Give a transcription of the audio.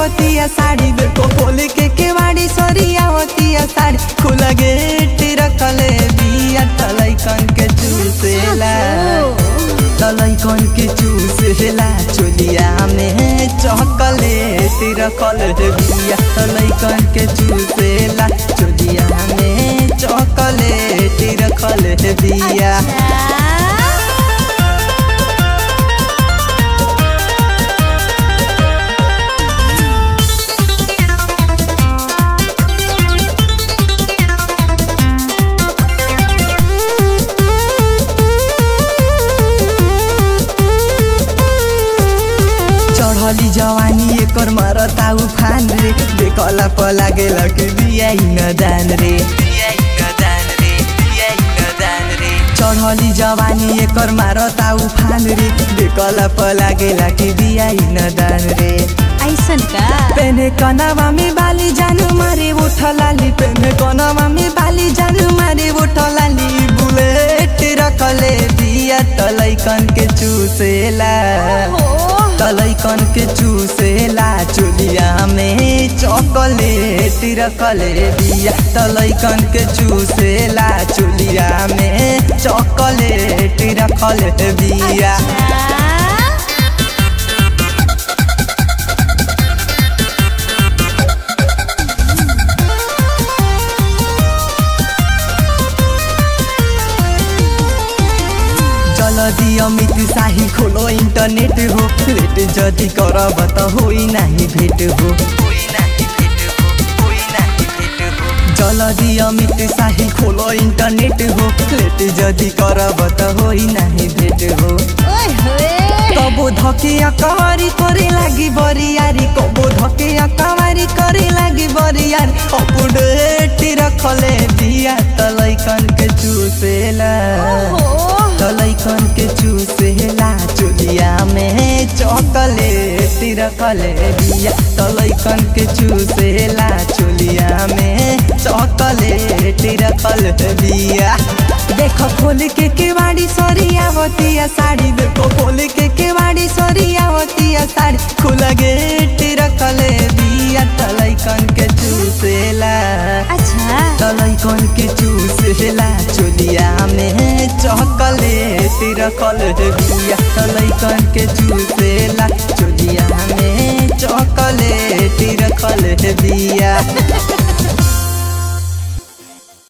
सरियावतिया साड़ी देखो खोल के केवाड़ी सरियावतिया साड़ी खुला गेट रखले बिया तलैकन के चूसेला तलैकन के चूसेला चोलिया में चॉकलेट रखल बिया तलैकन के चूसेला चोलिया में चॉकलेट रखल बिया। चढ़ली जवानी एकर मरता उफान रे देखला प लागेला कि बिया न दान रे चढ़ली जवानी एकर मारता उफान रे देखला प लागेला कि बिया न दान रे ऐसन का पेने कनवा में बाली जानू मारे उठलाली पेने कनवा में बाली जानू मारे उठलाली बुलेट रखले बिया तलैकन के चूसेला तलैकन के चूसेला चोलिया में चॉकलेट रखले बिया तलैकन के चूसेला चोलिया में चॉकलेट रखले बिया। जल्दी अमित शाही खोलो इंटरनेट हो लेट जदि करब त होई नाही भेट हो जल्दी अमित शाही खोलो इंटरनेट हो लेट जदि करब त होई नाही भेट हो कबो धके अकवारी करे लागी बरियारी कबो धके अकवारी करे लागी बरियारी अपडेट रखले बिया तलैकन के चूसेला तलैकन के चूसेला चोलिया में चॉकलेट रखले बिया तलैकन के चूसेला चोलिया में चॉकलेट रखल बिया। देखो खोल के केवाड़ी सरियावतिया साड़ी देखो खोल के केवाड़ी सरियावतिया साड़ी खुला गेट रखले बिया तलैकन के चूसेला अच्छा तलैकन के चूसेला चोलिया में चॉकलेट रखल बिया तलैकन के चूसेला